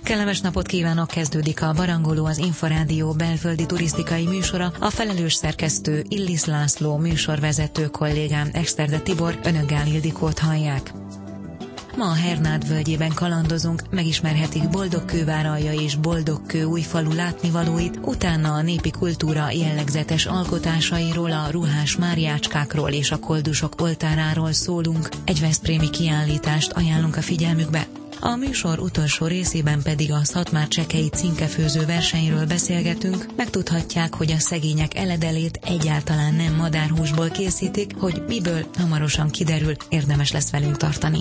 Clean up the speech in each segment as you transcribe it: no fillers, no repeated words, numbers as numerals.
Kellemes napot kívánok, kezdődik a Barangoló, az Inforádió belföldi turisztikai műsora. A felelős szerkesztő Illis László, műsorvezető kollégám Exterde Tibor, önök Gál Ildikót hallják. Ma a Hernád völgyében kalandozunk, megismerhetik Boldogkőváralja és Boldogkő újfalu látnivalóit, utána a népi kultúra jellegzetes alkotásairól, a ruhás máriácskákról és a koldusok oltáráról szólunk, egy veszprémi kiállítást ajánlunk a figyelmükbe. A műsor utolsó részében pedig a szatmár-csekei cinkefőző versenyről beszélgetünk, megtudhatják, hogy a szegények eledelét egyáltalán nem madárhúsból készítik, hogy miből hamarosan kiderül, érdemes lesz velünk tartani.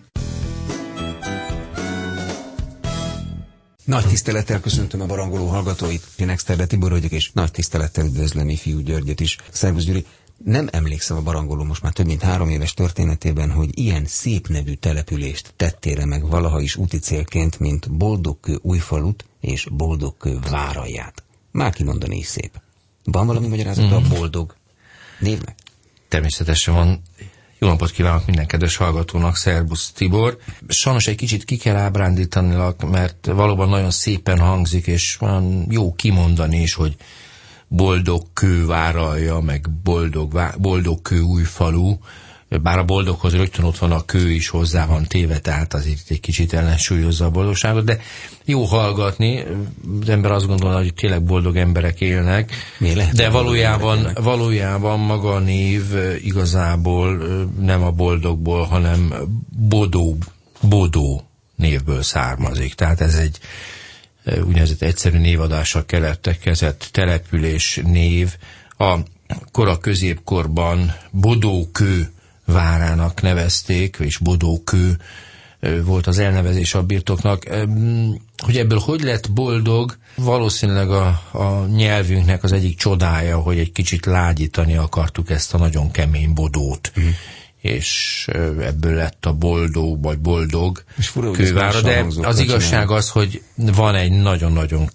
Nagy tisztelettel köszöntöm a Barangoló hallgatóit. Én Exterde Tibor vagyok, és nagy tisztelettel üdvözlöm Ifjú Györgyöt is. Szervusz Gyuri! Nem emlékszem a Barangoló most már több mint 3 éves történetében, hogy ilyen szép nevű települést tettére meg valaha is úti célként, mint Boldogkő újfalut és Boldogkő váralját. Már kimondani is szép. Van valami magyarázata a boldog névnek? Természetesen van. Jó napot kívánok minden kedves hallgatónak, szervusz Tibor. Sajnos egy kicsit ki kell ábrándítanilak, mert valóban nagyon szépen hangzik, és van jó kimondani is, hogy Boldogkő váralja, meg Boldogkő újfalu, bár a boldoghoz rögtön ott van a kő is, hozzá van téve, tehát az itt egy kicsit ellensúlyozza a boldogságot, de jó hallgatni, az ember azt gondolja, hogy tényleg boldog emberek élnek, de valójában maga a név igazából nem a boldogból, hanem Bodó névből származik, tehát ez egy úgynevezett egyszerű névadással keletkezett település név. A kora középkorban Bodókő várának nevezték, és Bodókő volt az elnevezés a birtoknak. Hogy ebből hogy lett boldog, valószínűleg a nyelvünknek az egyik csodája, hogy egy kicsit lágyítani akartuk ezt a nagyon kemény bodót. És ebből lett a Boldó, vagy Boldog kővára, de az igazság az, hogy van egy nagyon-nagyon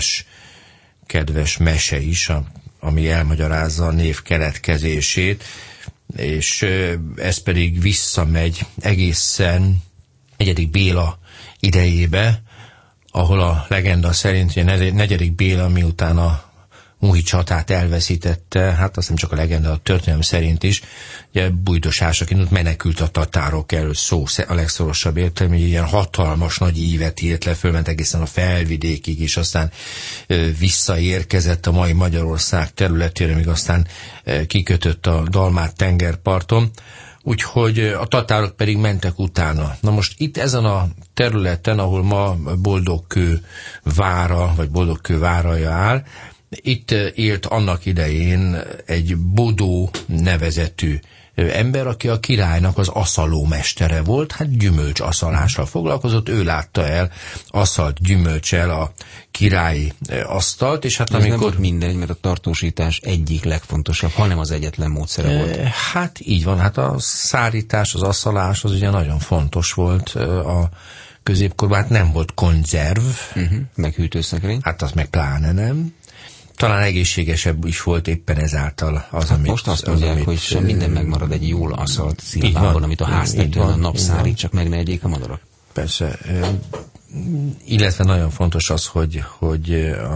kedves mese is, ami elmagyarázza a név keletkezését, és ez pedig visszamegy egészen 1. Béla idejébe, ahol a legenda szerint, hogy a 4. Béla miután a Muhi csatát elveszítette, hát azt nem csak a legenda, a történelem szerint is, ugye bújdosásak indult, menekült a tatárok elől, szó a legszorosabb értelme, hogy ilyen hatalmas nagy ívet írt le, fölment egészen a felvidékig, és aztán visszaérkezett a mai Magyarország területére, míg aztán kikötött a Dalmát tengerparton, úgyhogy a tatárok pedig mentek utána. Na most itt ezen a területen, ahol ma Boldogkő vára, vagy Boldogkő váralja áll, itt élt annak idején egy Bodó nevezetű ember, aki a királynak az aszalómestere volt, hát gyümölcsaszalással foglalkozott, ő látta el aszalt gyümölcsel a királyi asztalt, és hát amikor... nem volt mindegy, mert a tartósítás egyik legfontosabb, hanem az egyetlen módszere volt. Hát így van, hát a szárítás, az aszalás az ugye nagyon fontos volt a középkorban, hát nem volt konzerv. Meg hűtőszekrény. Hát az meg pláne nem. Talán egészségesebb is volt éppen ezáltal az, amit... Most azt mondják, hogy sem minden megmarad egy jól aszalt szilvában, amit a háztetőn a nap szárít, csak meg ne egyék a madarak. Persze. Illetve nagyon fontos az, hogy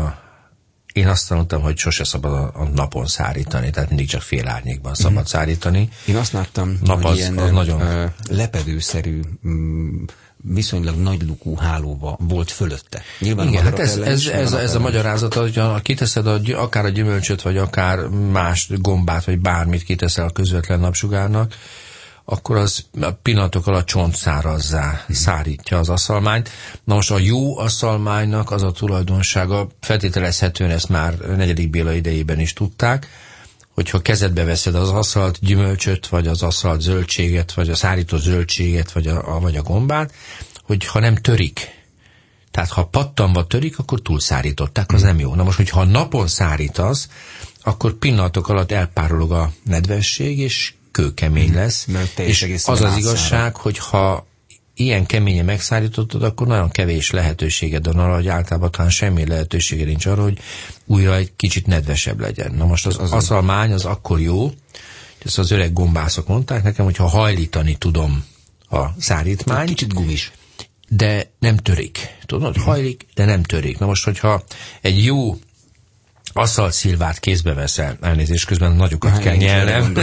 én azt tanultam, hogy sose szabad a napon szárítani, tehát mindig csak fél árnyékban szabad szárítani. Én azt láttam, hogy ilyen nagyon lepedőszerű, viszonylag nagy lukú hálóba volt fölötte. Nyilván igen, hát ez a magyarázata, hogy kiteszed akár a gyümölcsöt, vagy akár más gombát, vagy bármit kiteszel a közvetlen napsugárnak, akkor az pillanatok alatt csontszárazzá szárítja az aszalmányt. Na most a jó aszalmánynak az a tulajdonsága, feltételezhetően ezt már 4. Béla idejében is tudták, hogyha kezedbe veszed az aszalt gyümölcsöt, vagy az aszalt zöldséget, vagy a szárított zöldséget, vagy a gombát, hogyha nem törik. Tehát ha pattanva törik, akkor túlszárították, az nem jó. Na most, hogyha napon szárítasz, akkor pillanatok alatt elpárolog a nedvesség, és kőkemény lesz. És az igazság, hogy ha ilyen keményen megszállítottad, akkor nagyon kevés lehetőséged van arra, hogy általában talán semmi lehetősége nincs arra, hogy újra egy kicsit nedvesebb legyen. Na most az aszalmány az akkor jó, ezt az öreg gombászok mondták nekem, hogy ha hajlítani tudom a szárítmányt. Kicsit gumis. de nem törik. Tudod, hajlik, de nem törik. Na most, hogyha egy jó aszaltszilvát kézbe veszel, elnézést, közben nagyokat kell nyelnem.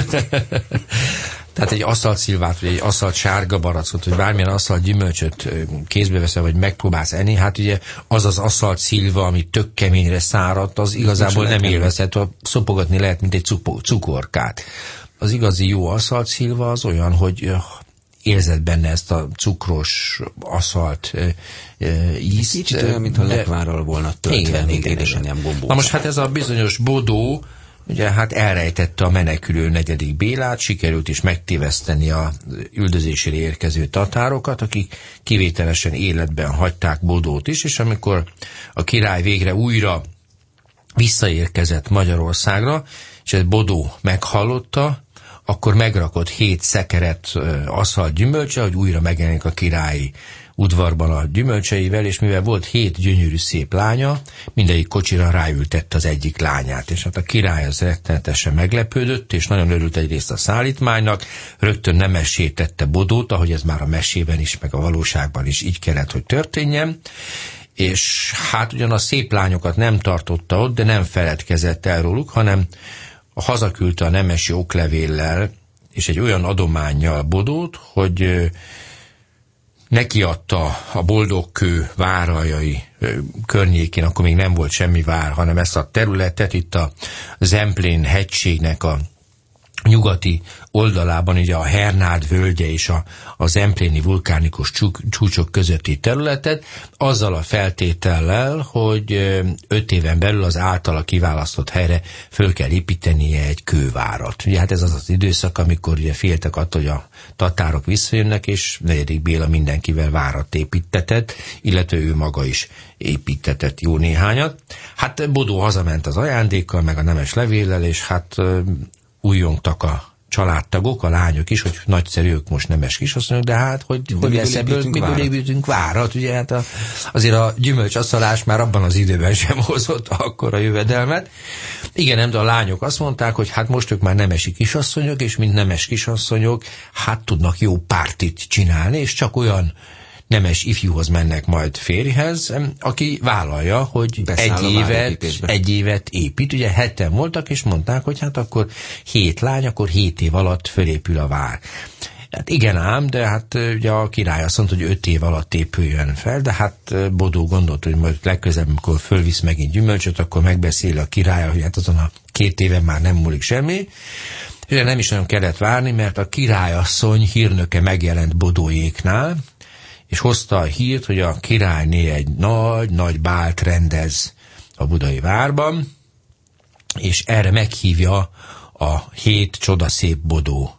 Tehát egy aszaltszilvát, vagy egy aszalt sárga barackot, vagy bármilyen aszalt gyümölcsöt kézbe veszel, vagy megpróbálsz enni, hát ugye az az aszaltszilva, ami tök keményre száradt, az igazából nem élvezhető, szopogatni lehet, mint egy cukorkát. Az igazi jó aszaltszilva az olyan, hogy érzed benne ezt a cukros aszalt ízt. Kicsit olyan, mintha lekvárral volna töltve, mint édesanyám gombóca. Na most hát ez a bizonyos Bodó, ugye hát elrejtette a menekülő 4. Bélát, sikerült is megtéveszteni a üldözésére érkező tatárokat, akik kivételesen életben hagyták Bodót is, és amikor a király végre újra visszaérkezett Magyarországra, és ez Bodó meghallotta, akkor megrakott 7 szekeret aszalt gyümölcse, hogy újra megjelenik a királyi udvarban a gyümölcseivel, és mivel volt 7 gyönyörű szép lánya, mindegyik kocsira ráültette az egyik lányát, és hát a király az rettenetesen meglepődött, és nagyon örült egyrészt a szállítmánynak, rögtön nemessé tette Bodót, ahogy ez már a mesében is, meg a valóságban is így kellett, hogy történjen, és hát ugyan a szép lányokat nem tartotta ott, de nem feledkezett el róluk, hanem hazaküldte a nemesi oklevéllel és egy olyan adománnyal Bodót, hogy nekiadta a Boldogkő váraljai környékén, akkor még nem volt semmi vár, hanem ezt a területet itt a Zemplén hegységnek a nyugati oldalában, ugye a Hernád völgye és a zempléni vulkánikus csúcsok közötti területet, azzal a feltétellel, hogy 5 éven belül az általa kiválasztott helyre föl kell építenie egy kővárat. Ugye hát ez az az időszak, amikor ugye féltek attól, hogy a tatárok visszajönnek, és 4. Béla mindenkivel várat építetett, illetve ő maga is építetett jó néhányat. Hát Bodó hazament az ajándékkal, meg a nemes levéllel, és hát újjongtak a családtagok, a lányok is, hogy nagyszerű, ők most nemes kisasszonyok, de hát, hogy lesz ebből, miből építünk várat, ugye hát azért a gyümölcsaszalás már abban az időben sem hozott akkora jövedelmet. Igen, de a lányok azt mondták, hogy hát most ők már nemesi kisasszonyok, és mint nemes kisasszonyok, hát tudnak jó pártit csinálni, és csak olyan nemes ifjúhoz mennek majd férjhez, aki vállalja, hogy egy évet épít. Ugye 7 voltak, és mondták, hogy hát akkor 7 lány, akkor 7 év alatt fölépül a vár. Hát igen ám, de hát ugye a király azt mondta, hogy 5 év alatt épüljön fel, de hát Bodó gondolt, hogy majd legközelebb, amikor fölvisz megint gyümölcsöt, akkor megbeszél a király, hogy hát azon a 2 éven már nem múlik semmi. Ugye nem is nagyon kellett várni, mert a királyasszony hírnöke megjelent Bodóéknál, és hozta a hírt, hogy a királyné egy nagy bált rendez a budai várban, és erre meghívja a 7 csodaszép Bodó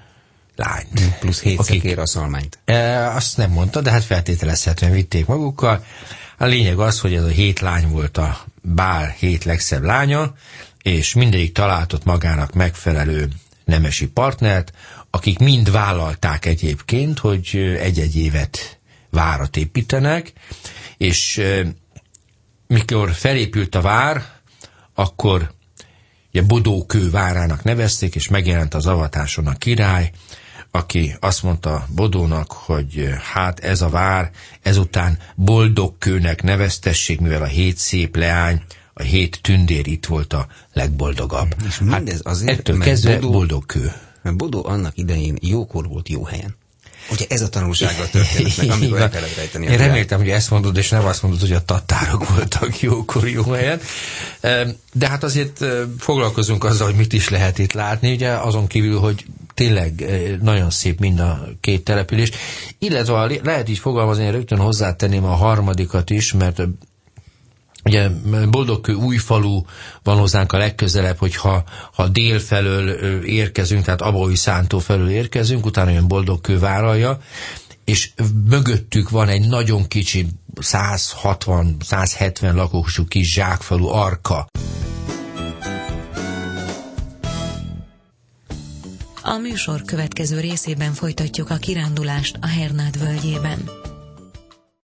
lányt. Plusz 7 szekér aszalmányt. Azt nem mondta, de hát feltételezhetően vitték magukkal. A lényeg az, hogy ez a 7 lány volt a bál 7 legszebb lánya, és mindegyik találtott magának megfelelő nemesi partnert, akik mind vállalták egyébként, hogy egy-egy évet várat építenek, és mikor felépült a vár, akkor ugye Bodókő várának nevezték, és megjelent az avatáson a király, aki azt mondta Bodónak, hogy hát ez a vár ezután Boldogkőnek neveztessék, mivel a 7 szép leány, a 7 tündér itt volt a legboldogabb. És mindez azért, ettől kezdve Boldogkő. Mert Bodó annak idején jókor volt jó helyen. Ugye ez a tanulsága a történetnek, amikor el kellett rejteni. Én reméltem, hogy ezt mondod, és nem azt mondod, hogy a tatárok voltak jókor jó helyen. De hát azért foglalkozunk azzal, hogy mit is lehet itt látni, ugye azon kívül, hogy tényleg nagyon szép mind a 2 település. Illetve lehet így fogalmazni, én rögtön hozzátenném a harmadikat is, mert ugye Boldogkő Újfalu van hozzánk a legközelebb, hogyha dél felől érkezünk, tehát Abaúj-Szántó felől érkezünk, utána jön Boldogkő váralja, és mögöttük van egy nagyon kicsi 160-170 lakosú kis zsákfalu, Arka. A műsor következő részében folytatjuk a kirándulást a Hernád völgyében.